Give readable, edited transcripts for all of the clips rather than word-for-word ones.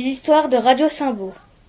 histoires de Radio Saint-Beau.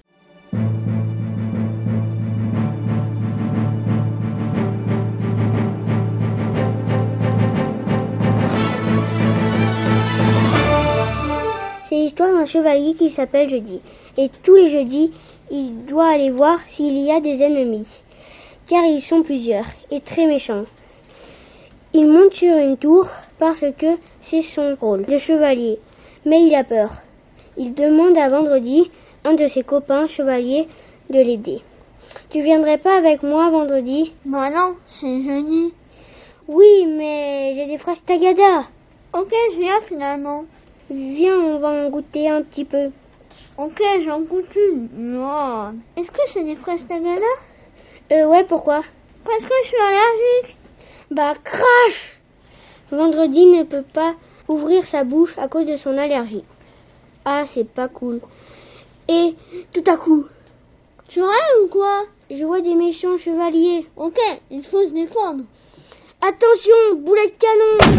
C'est l'histoire d'un chevalier qui s'appelle Jeudi. Et tous les jeudis, il doit aller voir s'il y a des ennemis, car ils sont plusieurs et très méchants. Il monte sur une tour parce que c'est son rôle de chevalier, mais il a peur. Il demande à Vendredi, un de ses copains chevaliers, de l'aider. Tu viendrais pas avec moi vendredi? Bah non, c'est jeudi. Oui, mais j'ai des fraises tagada. Ok, je viens finalement. Viens, on va en goûter un petit peu. Ok, j'en goûte une. Non. Est-ce que c'est des fraises tagada? Ouais, pourquoi? Parce que je suis allergique. Bah, crash! Vendredi ne peut pas ouvrir sa bouche à cause de son allergie. Ah, c'est pas cool. Et tout à coup, Tu rêves ou quoi? je vois des méchants chevaliers. Ok, il faut se défendre. Attention, boulet de canon!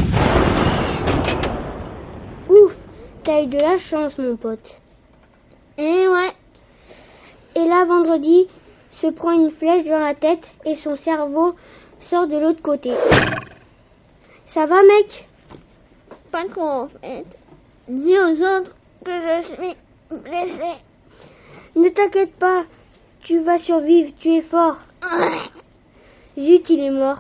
Ouf, t'as eu de la chance, mon pote. Eh ouais. Et là, Vendredi se prend une flèche dans la tête et son cerveau sort de l'autre côté. Ça va, mec? Pas trop en fait. Dis aux autres que je suis blessé. Ne t'inquiète pas, tu vas survivre, tu es fort. Zut, il est mort.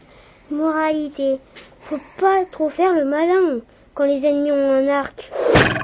Moralité, faut pas trop faire le malin quand les ennemis ont un arc.